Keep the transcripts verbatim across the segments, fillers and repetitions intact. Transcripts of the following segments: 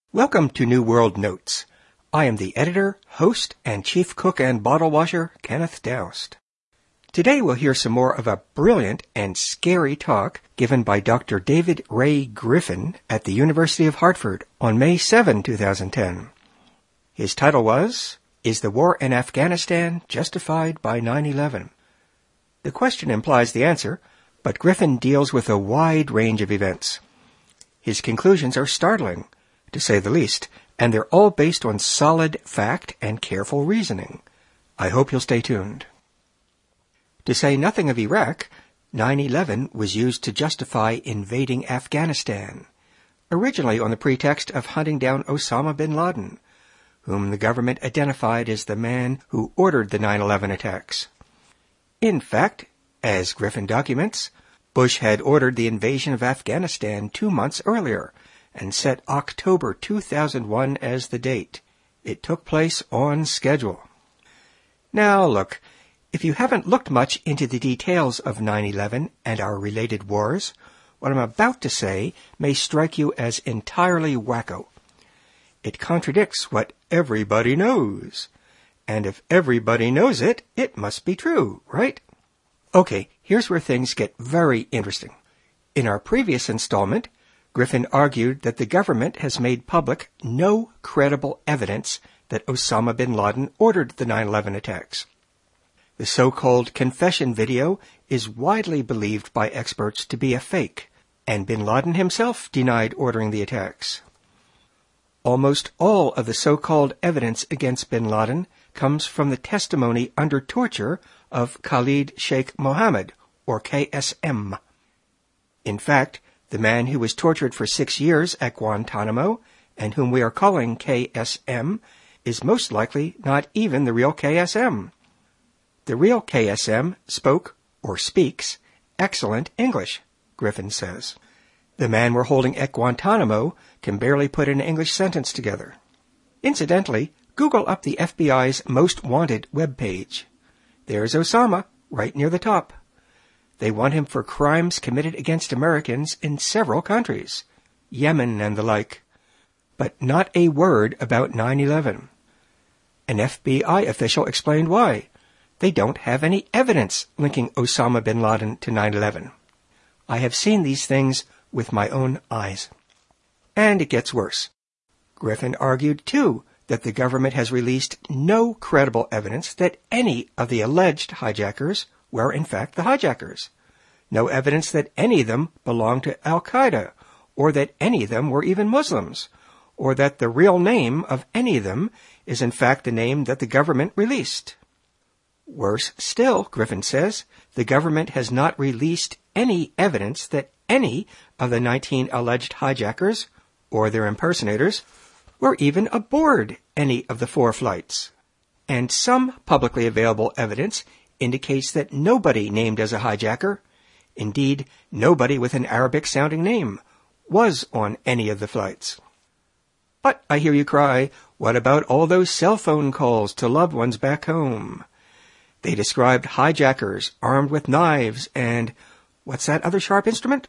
Welcome to New World Notes. I am the editor, host, and chief cook and bottle washer, Kenneth Doust. Today we'll hear some more of a brilliant and scary talk given by Doctor David Ray Griffin at the University of Hartford on May seventh, two thousand ten. His title was, Is the War in Afghanistan Justified by nine eleven? The question implies the answer, but Griffin deals with a wide range of events. His conclusions are startling, to say the least, and they're all based on solid fact and careful reasoning. I hope you'll stay tuned. To say nothing of Iraq, nine eleven was used to justify invading Afghanistan, originally on the pretext of hunting down Osama bin Laden, whom the government identified as the man who ordered the nine eleven attacks. In fact, as Griffin documents, Bush had ordered the invasion of Afghanistan two months earlier, and set October two thousand one as the date. It took place on schedule. Now look, if you haven't looked much into the details of nine eleven and our related wars, what I'm about to say may strike you as entirely wacko. It contradicts what everybody knows. And if everybody knows it, it must be true, right? Okay, here's where things get very interesting. In our previous installment, Griffin argued that the government has made public no credible evidence that Osama bin Laden ordered the nine eleven attacks. The so-called confession video is widely believed by experts to be a fake, and bin Laden himself denied ordering the attacks. Almost all of the so-called evidence against bin Laden comes from the testimony under torture of Khalid Sheikh Mohammed, or K S M. In fact, the man who was tortured for six years at Guantanamo, and whom we are calling K S M, is most likely not even the real K S M. The real K S M spoke, or speaks, excellent English, Griffin says. The man we're holding at Guantanamo can barely put an English sentence together. Incidentally, Google up the F B I's Most Wanted webpage. There's Osama, right near the top. They want him for crimes committed against Americans in several countries, Yemen and the like, but not a word about nine eleven. An F B I official explained why. They don't have any evidence linking Osama bin Laden to nine eleven. I have seen these things with my own eyes. And it gets worse. Griffin argued, too, that the government has released no credible evidence that any of the alleged hijackers were in fact the hijackers. No evidence that any of them belonged to Al-Qaeda, or that any of them were even Muslims, or that the real name of any of them is in fact the name that the government released. Worse still, Griffin says, the government has not released any evidence that any of the nineteen alleged hijackers, or their impersonators, were even aboard any of the four flights. And some publicly available evidence indicates that nobody named as a hijacker, indeed nobody with an Arabic-sounding name, was on any of the flights. But I hear you cry, what about all those cell phone calls to loved ones back home? They described hijackers armed with knives and, what's that other sharp instrument?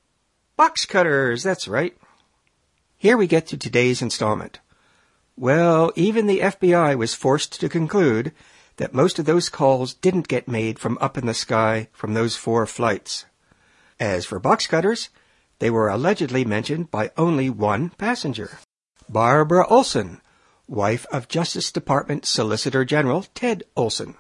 Box cutters, that's right. Here we get to today's installment. Well, even the F B I was forced to conclude that most of those calls didn't get made from up in the sky from those four flights. As for box cutters, they were allegedly mentioned by only one passenger, Barbara Olson, wife of Justice Department Solicitor General Ted Olson.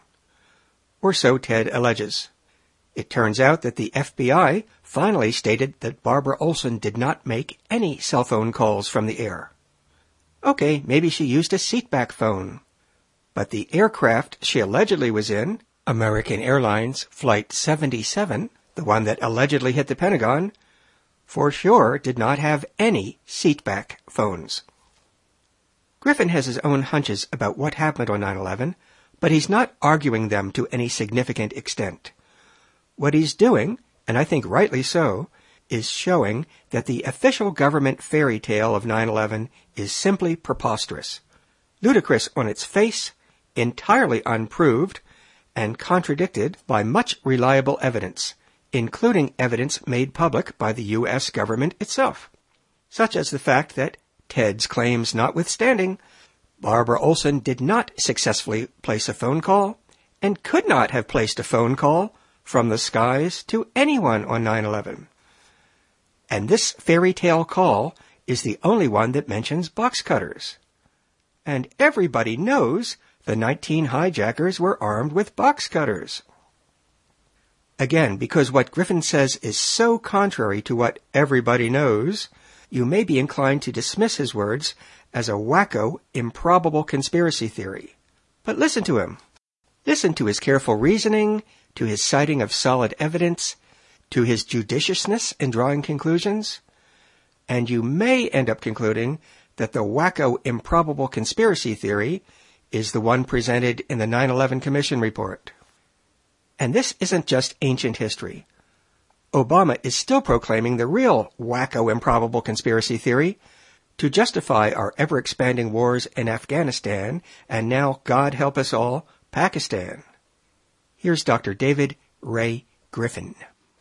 Or so Ted alleges. It turns out that the F B I finally stated that Barbara Olson did not make any cell phone calls from the air. Okay, maybe she used a seatback phone. But the aircraft she allegedly was in, American Airlines Flight seventy-seven, the one that allegedly hit the Pentagon, for sure did not have any seatback phones. Griffin has his own hunches about what happened on nine eleven, but he's not arguing them to any significant extent. What he's doing, and I think rightly so, is showing that the official government fairy tale of nine eleven is simply preposterous, ludicrous on its face, entirely unproved, and contradicted by much reliable evidence, including evidence made public by the U S government itself, such as the fact that Ted's claims notwithstanding, Barbara Olson did not successfully place a phone call and could not have placed a phone call from the skies to anyone on nine eleven. And this fairy tale call is the only one that mentions box cutters. And everybody knows the nineteen hijackers were armed with box cutters. Again, because what Griffin says is so contrary to what everybody knows, you may be inclined to dismiss his words as a wacko, improbable conspiracy theory. But listen to him. Listen to his careful reasoning, to his citing of solid evidence, to his judiciousness in drawing conclusions, and you may end up concluding that the wacko, improbable conspiracy theory is the one presented in the nine eleven Commission report. And this isn't just ancient history. Obama is still proclaiming the real wacko, improbable conspiracy theory to justify our ever-expanding wars in Afghanistan and now, God help us all, Pakistan. Here's Doctor David Ray Griffin.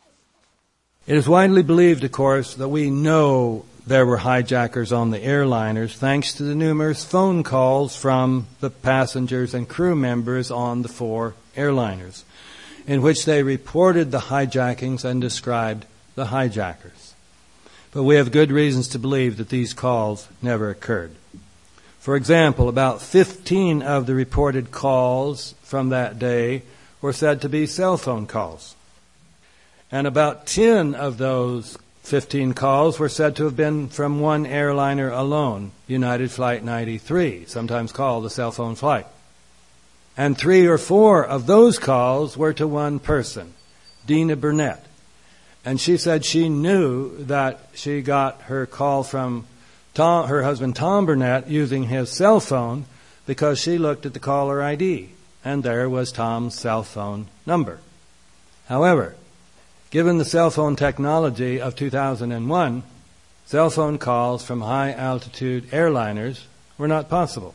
It is widely believed, of course, that we know there were hijackers on the airliners thanks to the numerous phone calls from the passengers and crew members on the four airliners, in which they reported the hijackings and described the hijackers. But we have good reasons to believe that these calls never occurred. For example, about fifteen of the reported calls from that day were said to be cell phone calls. And about ten of those fifteen calls were said to have been from one airliner alone, United Flight ninety-three, sometimes called the cell phone flight. And three or four of those calls were to one person, Dina Burnett. And she said she knew that she got her call from Tom, her husband Tom Burnett using his cell phone because she looked at the caller I D, and there was Tom's cell phone number. However, given the cell phone technology of two thousand one, cell phone calls from high-altitude airliners were not possible.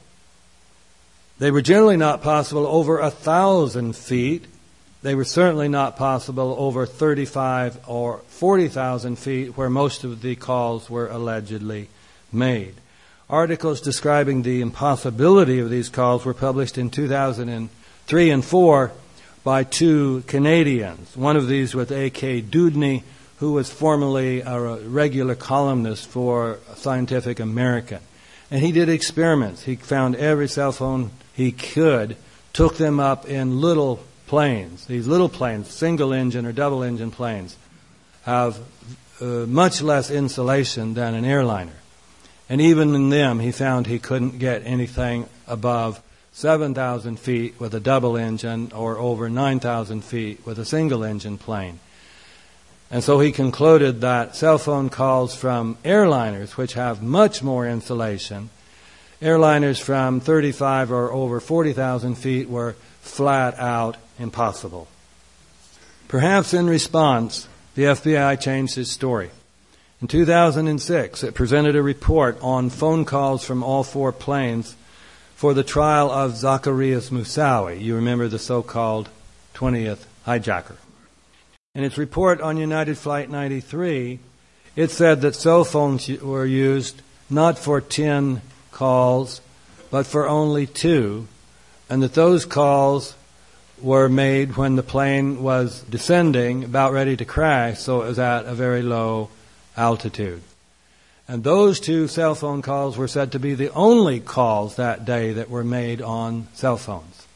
They were generally not possible over a thousand feet. They were certainly not possible over thirty-five or forty thousand feet, where most of the calls were allegedly made. Articles describing the impossibility of these calls were published in two thousand three and four by two Canadians. One of these was A K Dewdney, who was formerly a regular columnist for Scientific American. And he did experiments. He found every cell phone he could, took them up in little planes. These little planes, single engine or double engine planes, have uh, much less insulation than an airliner. And even in them, he found he couldn't get anything above seven thousand feet with a double engine or over nine thousand feet with a single engine plane. And so he concluded that cell phone calls from airliners, which have much more insulation, airliners from thirty-five or over forty thousand feet were flat out impossible. Perhaps in response, the F B I changed its story. In two thousand six, it presented a report on phone calls from all four planes for the trial of Zacarias Moussaoui. You remember the so-called twentieth hijacker. In its report on United Flight ninety-three, it said that cell phones were used not for ten calls, but for only two, and that those calls were made when the plane was descending, about ready to crash, so it was at a very low altitude. And those two cell phone calls were said to be the only calls that day that were made on cell phones.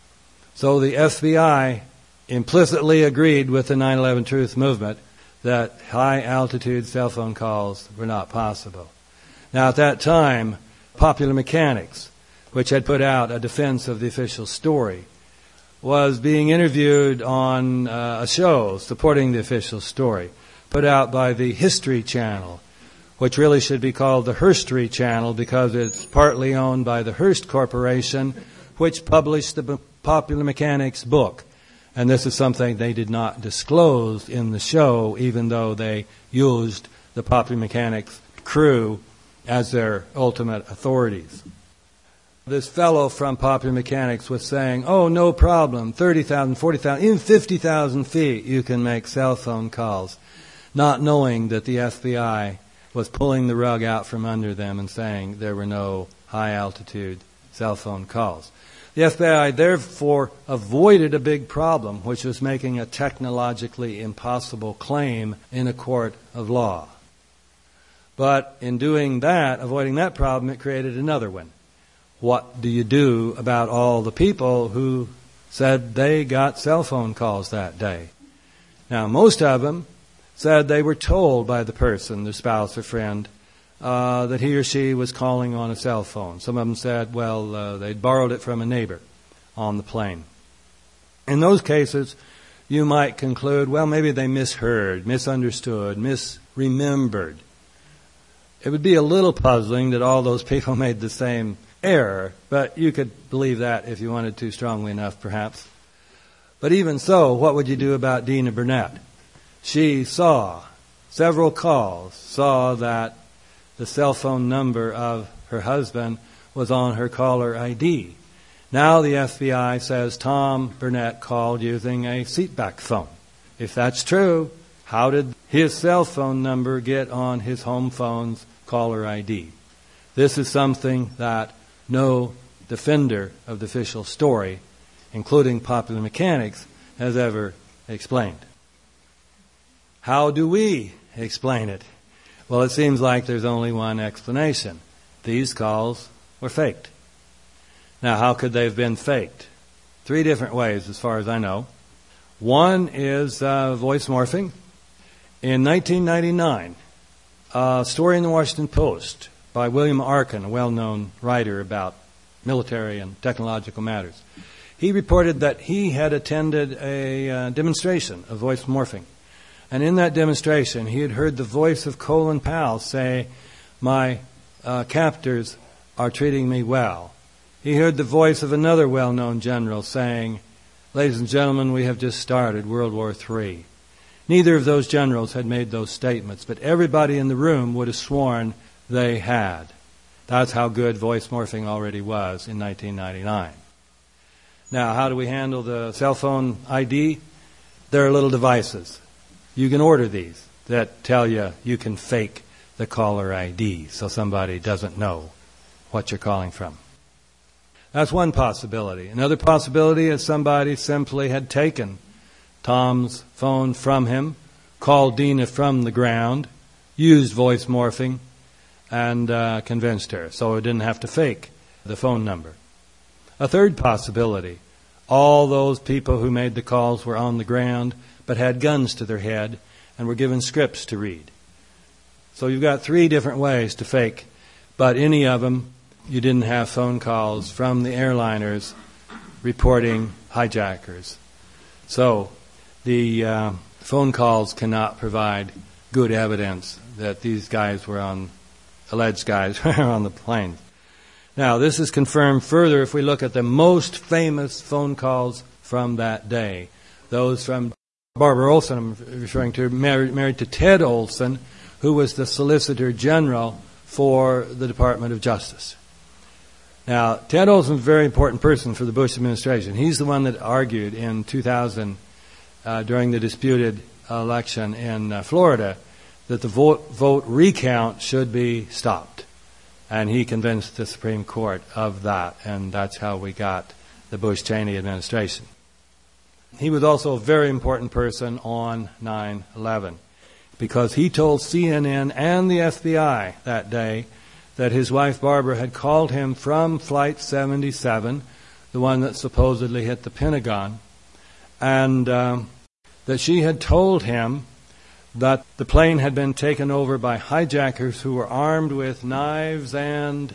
So the F B I implicitly agreed with the nine eleven Truth Movement that high-altitude cell phone calls were not possible. Now, at that time, Popular Mechanics, which had put out a defense of the official story, was being interviewed on uh, a show supporting the official story, put out by the History Channel, which really should be called the Herstory Channel because it's partly owned by the Hearst Corporation, which published the Popular Mechanics book. And this is something they did not disclose in the show, even though they used the Popular Mechanics crew as their ultimate authorities. This fellow from Popular Mechanics was saying, oh, no problem, thirty thousand, forty thousand, even fifty thousand feet you can make cell phone calls, not knowing that the F B I was pulling the rug out from under them and saying there were no high-altitude cell phone calls. The F B I therefore avoided a big problem, which was making a technologically impossible claim in a court of law. But in doing that, avoiding that problem, it created another one. What do you do about all the people who said they got cell phone calls that day? Now, most of them said they were told by the person, their spouse or friend, uh, that he or she was calling on a cell phone. Some of them said, well, uh, they'd borrowed it from a neighbor on the plane. In those cases, you might conclude, well, maybe they misheard, misunderstood, misremembered. It would be a little puzzling that all those people made the same error, but you could believe that if you wanted to strongly enough, perhaps. But even so, what would you do about Dina Burnett? She saw several calls, saw that the cell phone number of her husband was on her caller I D. Now the F B I says Tom Burnett called using a seatback phone. If that's true, how did his cell phone number get on his home phone's caller I D? This is something that no defender of the official story, including Popular Mechanics, has ever explained. How do we explain it? Well, it seems like there's only one explanation. These calls were faked. Now, how could they have been faked? Three different ways, as far as I know. One is uh, voice morphing. In nineteen ninety-nine, a story in the Washington Post by William Arkin, a well-known writer about military and technological matters. He reported that he had attended a uh, demonstration of voice morphing. And in that demonstration, he had heard the voice of Colin Powell say, my uh, captors are treating me well. He heard the voice of another well-known general saying, ladies and gentlemen, we have just started World War Three. Neither of those generals had made those statements, but everybody in the room would have sworn they had. That's how good voice morphing already was in nineteen ninety-nine. Now, how do we handle the cell phone I D? There are little devices. You can order these that tell you you can fake the caller I D so somebody doesn't know what you're calling from. That's one possibility. Another possibility is somebody simply had taken Tom's phone from him, called Dina from the ground, used voice morphing, and uh, convinced her, so it didn't have to fake the phone number. A third possibility, all those people who made the calls were on the ground but had guns to their head and were given scripts to read. So you've got three different ways to fake, but any of them, you didn't have phone calls from the airliners reporting hijackers. So the uh, phone calls cannot provide good evidence that these guys were on, alleged guys were on the plane. Now, this is confirmed further if we look at the most famous phone calls from that day. Those from Barbara Olson, I'm referring to, married, married to Ted Olson, who was the Solicitor General for the Department of Justice. Now, Ted Olson is a very important person for the Bush administration. He's the one that argued in two thousand, uh, during the disputed election in uh, Florida, that the vote, vote recount should be stopped. And he convinced the Supreme Court of that, and that's how we got the Bush-Cheney administration. He was also a very important person on nine eleven because he told C N N and the F B I that day that his wife Barbara had called him from Flight seventy-seven, the one that supposedly hit the Pentagon, and um, that she had told him that the plane had been taken over by hijackers who were armed with knives and...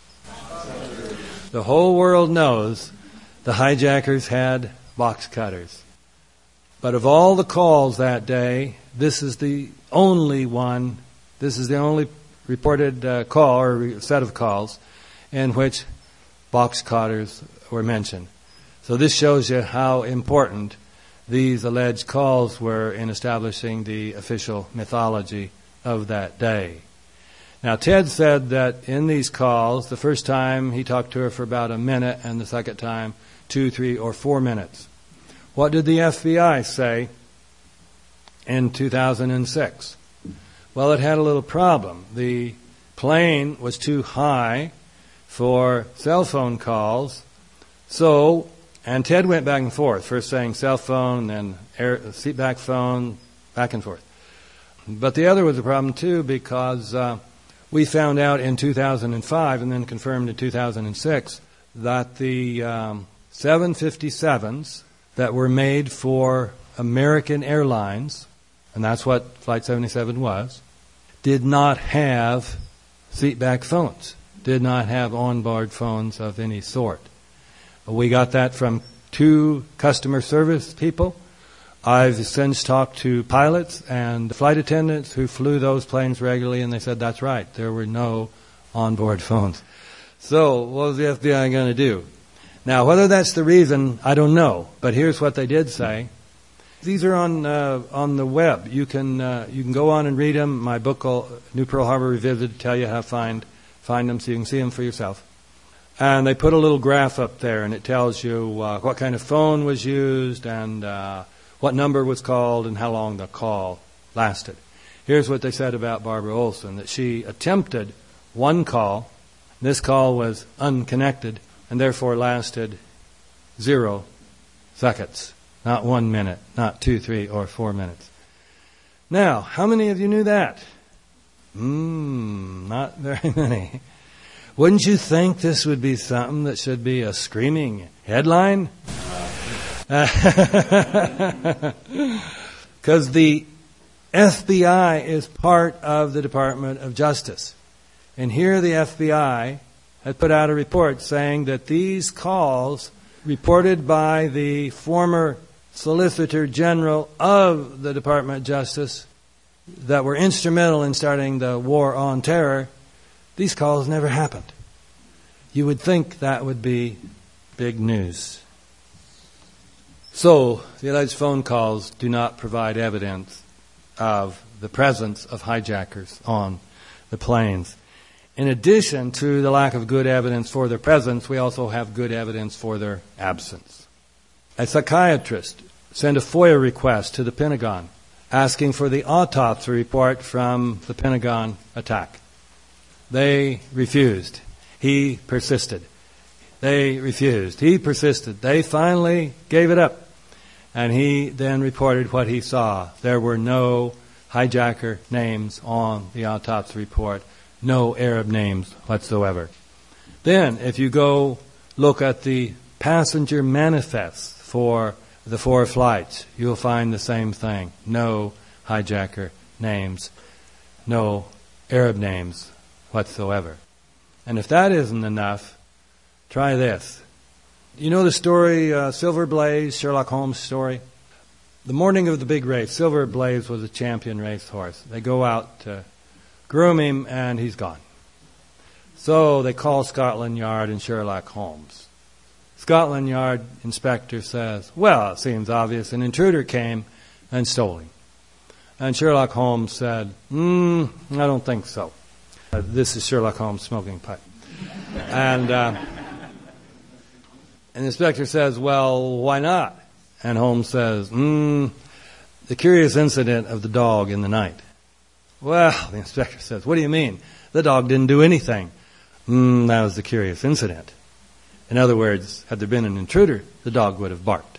The whole world knows the hijackers had box cutters. But of all the calls that day, this is the only one, this is the only reported uh, call or set of calls in which box cutters were mentioned. So this shows you how important these alleged calls were in establishing the official mythology of that day. Now, Ted said that in these calls, the first time he talked to her for about a minute, and the second time, two, three, or four minutes. What did the F B I say in two thousand six? Well, it had a little problem. The plane was too high for cell phone calls. So, and Ted went back and forth, first saying cell phone, then air, seatback phone, back and forth. But the other was a problem too, because uh, we found out in two thousand five and then confirmed in two thousand six that the um, seven fifty-sevens that were made for American Airlines, and that's what Flight seventy-seven was, did not have seatback phones, did not have onboard phones of any sort. We got that from two customer service people. I've since talked to pilots and flight attendants who flew those planes regularly, and they said that's right, there were no onboard phones. So what was the F B I going to do? Now, whether that's the reason, I don't know, but here's what they did say. These are on uh, on the web. You can uh, you can go on and read them. My book, New Pearl Harbor Revisited, tell you how to find find them so you can see them for yourself. And they put a little graph up there, and it tells you uh, what kind of phone was used and uh, what number was called and how long the call lasted. Here's what they said about Barbara Olson, that she attempted one call. This call was unconnected and therefore lasted zero seconds. Not one minute, not two, three, or four minutes. Now, how many of you knew that? Mmm, not very many. Wouldn't you think this would be something that should be a screaming headline? Because the F B I is part of the Department of Justice. And here the F B I had put out a report saying that these calls reported by the former Solicitor General of the Department of Justice that were instrumental in starting the war on terror, these calls never happened. You would think that would be big news. So, the alleged phone calls do not provide evidence of the presence of hijackers on the planes. In addition to the lack of good evidence for their presence, we also have good evidence for their absence. A psychiatrist sent a FOIA request to the Pentagon asking for the autopsy report from the Pentagon attack. They refused. He persisted. They refused. He persisted. They finally gave it up. And he then reported what he saw. There were no hijacker names on the autopsy report. No Arab names whatsoever. Then, if you go look at the passenger manifests for the four flights, you'll find the same thing. No hijacker names. No Arab names whatsoever. And if that isn't enough, try this. You know the story, uh, Silver Blaze, Sherlock Holmes story? The morning of the big race, Silver Blaze was a champion racehorse. They go out to groom him, and he's gone. So they call Scotland Yard and Sherlock Holmes. Scotland Yard inspector says, well, it seems obvious. An intruder came and stole him. And Sherlock Holmes said, hmm, I don't think so. Uh, this is Sherlock Holmes smoking pipe. and, uh, and the inspector says, well, why not? And Holmes says, hmm, the curious incident of the dog in the night. Well, the inspector says, what do you mean? The dog didn't do anything. Hmm, that was the curious incident. In other words, had there been an intruder, the dog would have barked.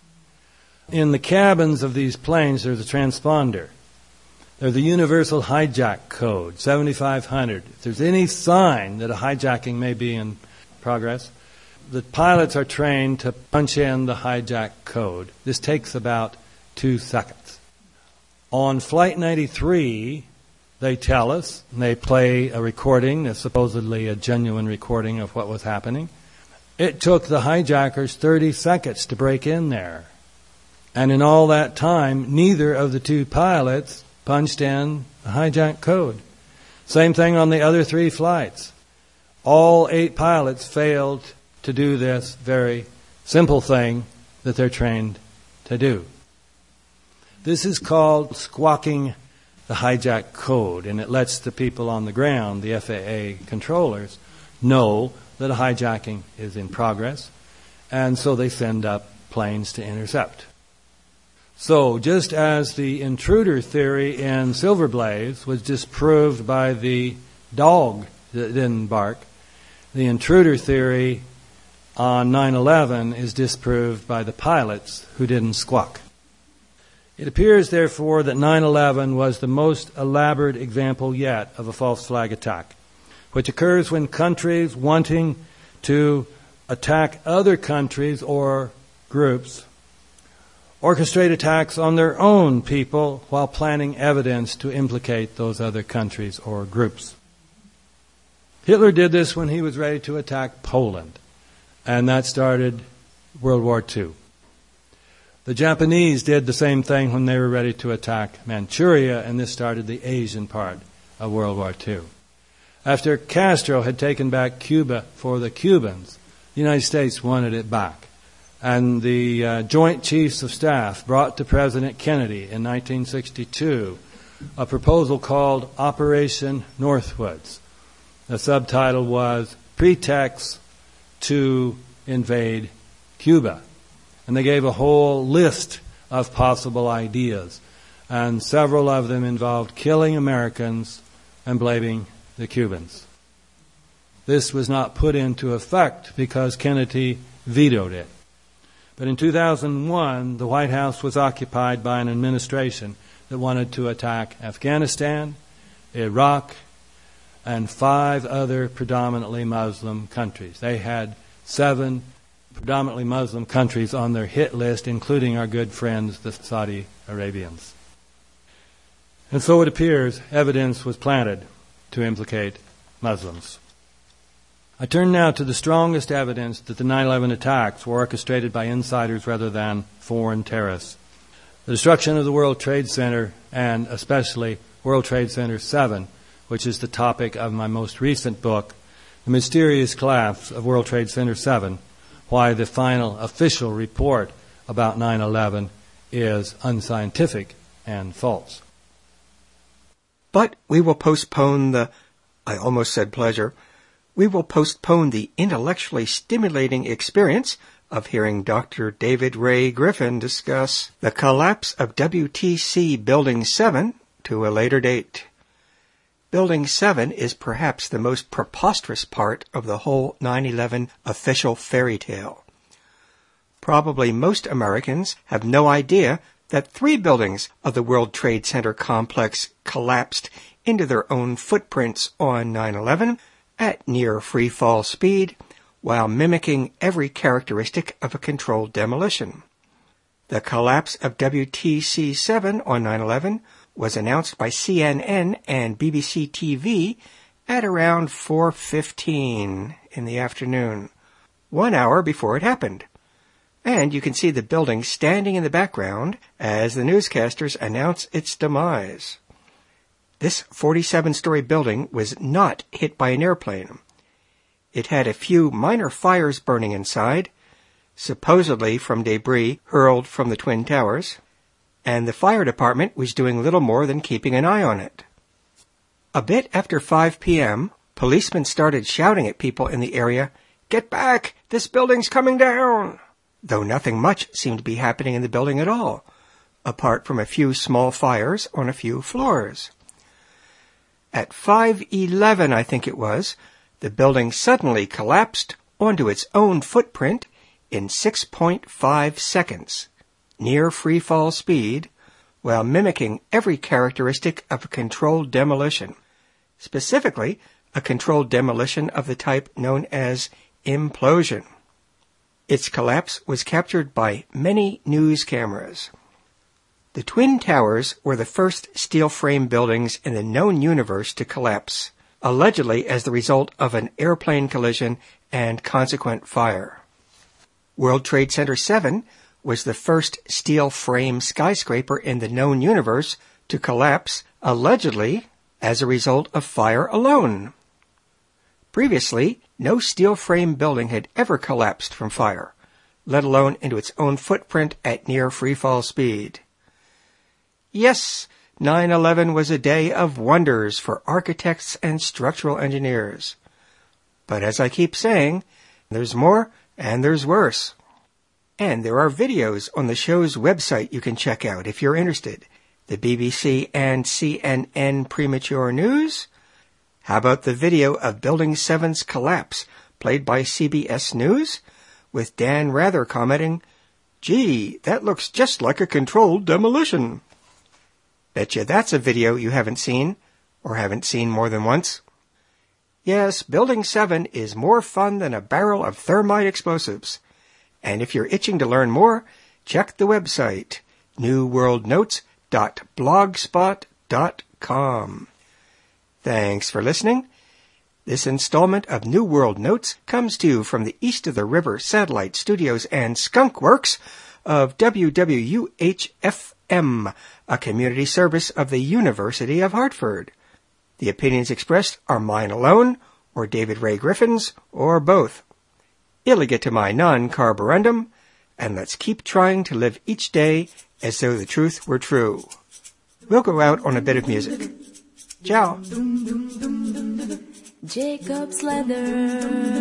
In the cabins of these planes, there's a transponder. There's a universal hijack code, seventy-five hundred. If there's any sign that a hijacking may be in progress, the pilots are trained to punch in the hijack code. This takes about two seconds. On Flight ninety-three, they tell us, and they play a recording, that's supposedly a genuine recording of what was happening. It took the hijackers thirty seconds to break in there. And in all that time, neither of the two pilots punched in the hijack code. Same thing on the other three flights. All eight pilots failed to do this very simple thing that they're trained to do. This is called squawking the hijack code, and it lets the people on the ground, the F A A controllers, know that a hijacking is in progress, and so they send up planes to intercept. So, just as the intruder theory in Silver Blaze was disproved by the dog that didn't bark, the intruder theory on nine eleven is disproved by the pilots who didn't squawk. It appears, therefore, that nine eleven was the most elaborate example yet of a false flag attack, which occurs when countries wanting to attack other countries or groups orchestrate attacks on their own people while planning evidence to implicate those other countries or groups. Hitler did this when he was ready to attack Poland, and that started World War Two. The Japanese did the same thing when they were ready to attack Manchuria, and this started the Asian part of World War Two. After Castro had taken back Cuba for the Cubans, the United States wanted it back. And the uh, Joint Chiefs of Staff brought to President Kennedy in nineteen sixty-two a proposal called Operation Northwoods. The subtitle was Pretext to Invade Cuba. And they gave a whole list of possible ideas. And several of them involved killing Americans and blaming the Cubans. This was not put into effect because Kennedy vetoed it. But in two thousand one, the White House was occupied by an administration that wanted to attack Afghanistan, Iraq, and five other predominantly Muslim countries. They had seven predominantly Muslim countries on their hit list, including our good friends, the Saudi Arabians. And so it appears evidence was planted to implicate Muslims. I turn now to the strongest evidence that the nine eleven attacks were orchestrated by insiders rather than foreign terrorists. The destruction of the World Trade Center, and especially World Trade Center seven, which is the topic of my most recent book, The Mysterious Collapse of World Trade Center seven, Why the Final Official Report about nine eleven is unscientific and false. But we will postpone the, I almost said pleasure, we will postpone the intellectually stimulating experience of hearing Doctor David Ray Griffin discuss the collapse of W T C Building seven to a later date. Building seven is perhaps the most preposterous part of the whole nine eleven official fairy tale. Probably most Americans have no idea that three buildings of the World Trade Center complex collapsed into their own footprints on nine eleven at near free-fall speed, while mimicking every characteristic of a controlled demolition. The collapse of W T C seven on nine eleven was announced by C N N and B B C T V at around four fifteen in the afternoon, one hour before it happened. And you can see the building standing in the background as the newscasters announce its demise. This forty-seven story building was not hit by an airplane. It had a few minor fires burning inside, supposedly from debris hurled from the Twin Towers, and the fire department was doing little more than keeping an eye on it. A bit after five p.m., policemen started shouting at people in the area, "Get back! This building's coming down!" Though nothing much seemed to be happening in the building at all, apart from a few small fires on a few floors. At five eleven, I think it was, the building suddenly collapsed onto its own footprint in six point five seconds, near free-fall speed, while mimicking every characteristic of a controlled demolition, specifically a controlled demolition of the type known as implosion. Its collapse was captured by many news cameras. The Twin Towers were the first steel frame buildings in the known universe to collapse, allegedly as the result of an airplane collision and consequent fire. World Trade Center seven was the first steel frame skyscraper in the known universe to collapse, allegedly as a result of fire alone. Previously, no steel frame building had ever collapsed from fire, let alone into its own footprint at near free-fall speed. Yes, nine eleven was a day of wonders for architects and structural engineers. But as I keep saying, there's more and there's worse. And there are videos on the show's website you can check out if you're interested. The B B C and C N N Premature News. How about the video of Building seven's collapse, played by C B S News, with Dan Rather commenting, "Gee, that looks just like a controlled demolition." Betcha that's a video you haven't seen, or haven't seen more than once. Yes, Building seven is more fun than a barrel of thermite explosives. And if you're itching to learn more, check the website, new world notes dot blogspot dot com. Thanks for listening. This installment of New World Notes comes to you from the East of the River Satellite Studios and Skunk Works of W W U H F M, a community service of the University of Hartford. The opinions expressed are mine alone, or David Ray Griffin's, or both. Illigate my non carborundum, and let's keep trying to live each day as though the truth were true. We'll go out on a bit of music. Ciao. Jacob's ladder,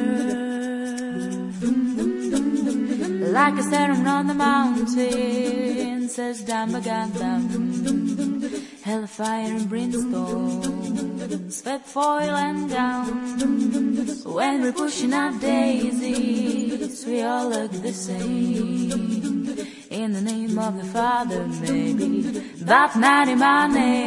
like a serum on the mountain, says Dambagadam. Hellfire and brimstone, sweat, foil and down. When we're pushing up daisies, we all look the same. In the name of the Father, maybe, that not in my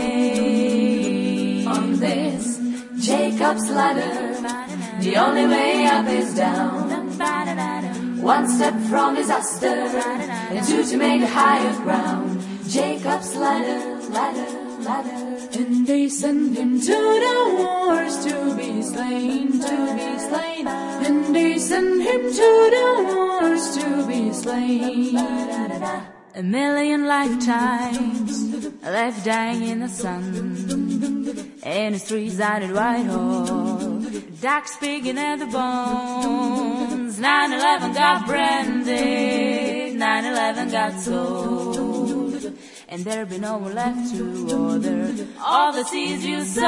name. On this Jacob's ladder, the only way up is down. One step from disaster, and two to make a higher ground. Jacob's ladder, ladder, ladder. And they send him to the wars to be slain, to be slain. And they send him to the wars to be slain. A million lifetimes left dying in the sun. In the streets out at Whitehall, dark speaking at the bones. nine eleven got branded, nine eleven got sold, and there'll be no one left to order all the seeds you sow.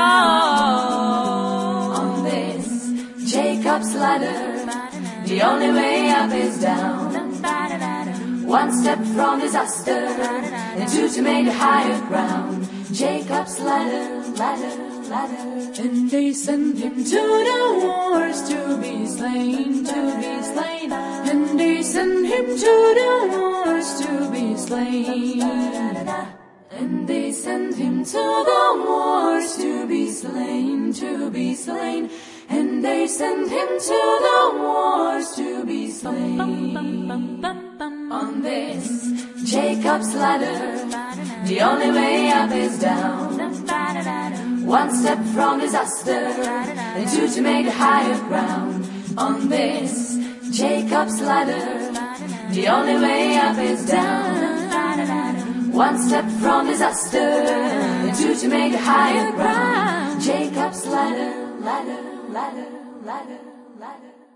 On this Jacob's ladder, the only way up is down. One step from disaster, and two to make a higher ground. Jacob's ladder, ladder, ladder. And they send him to the wars to be slain, to be slain. And they send him to the wars to be slain. And they send him to the wars to be slain, to be slain. And they send him to the wars to be slain. On this Jacob's ladder, the only way up is down. One step from disaster, and two to make a higher ground. On this Jacob's ladder, the only way up is down. One step from disaster, and two to make a higher ground. Jacob's ladder, ladder, ladder, ladder, ladder.